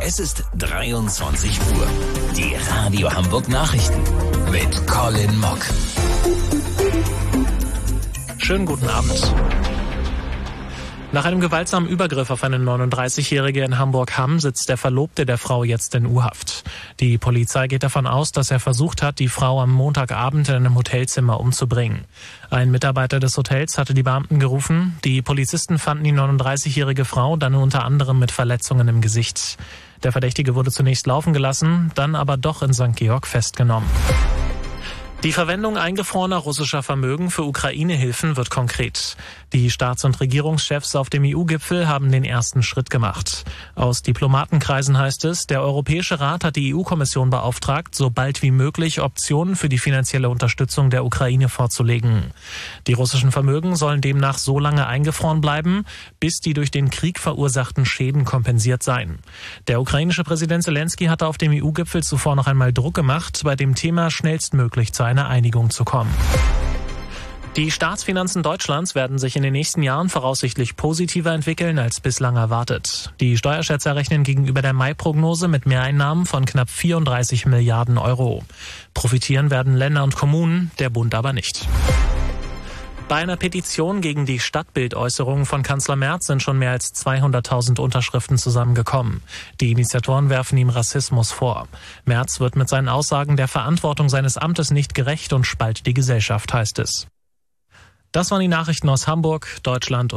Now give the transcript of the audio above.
Es ist 23 Uhr. Die Radio Hamburg Nachrichten mit Colin Mock. Schönen guten Abend. Nach einem gewaltsamen Übergriff auf eine 39-Jährige in Hamburg-Hamm sitzt der Verlobte der Frau jetzt in U-Haft. Die Polizei geht davon aus, dass er versucht hat, die Frau am Montagabend in einem Hotelzimmer umzubringen. Ein Mitarbeiter des Hotels hatte die Beamten gerufen. Die Polizisten fanden die 39-jährige Frau dann unter anderem mit Verletzungen im Gesicht. Der Verdächtige wurde zunächst laufen gelassen, dann aber doch in St. Georg festgenommen. Die Verwendung eingefrorener russischer Vermögen für Ukraine-Hilfen wird konkret. Die Staats- und Regierungschefs auf dem EU-Gipfel haben den ersten Schritt gemacht. Aus Diplomatenkreisen heißt es, der Europäische Rat hat die EU-Kommission beauftragt, so bald wie möglich Optionen für die finanzielle Unterstützung der Ukraine vorzulegen. Die russischen Vermögen sollen demnach so lange eingefroren bleiben, bis die durch den Krieg verursachten Schäden kompensiert seien. Der ukrainische Präsident Zelensky hatte auf dem EU-Gipfel zuvor noch einmal Druck gemacht, bei dem Thema schnellstmöglich zu einer Einigung zu kommen. Die Staatsfinanzen Deutschlands werden sich in den nächsten Jahren voraussichtlich positiver entwickeln als bislang erwartet. Die Steuerschätzer rechnen gegenüber der Mai-Prognose mit Mehreinnahmen von knapp 34 Milliarden Euro. Profitieren werden Länder und Kommunen, der Bund aber nicht. Bei einer Petition gegen die Stadtbildäußerungen von Kanzler Merz sind schon mehr als 200.000 Unterschriften zusammengekommen. Die Initiatoren werfen ihm Rassismus vor. Merz wird mit seinen Aussagen der Verantwortung seines Amtes nicht gerecht und spaltet die Gesellschaft, heißt es. Das waren die Nachrichten aus Hamburg, Deutschland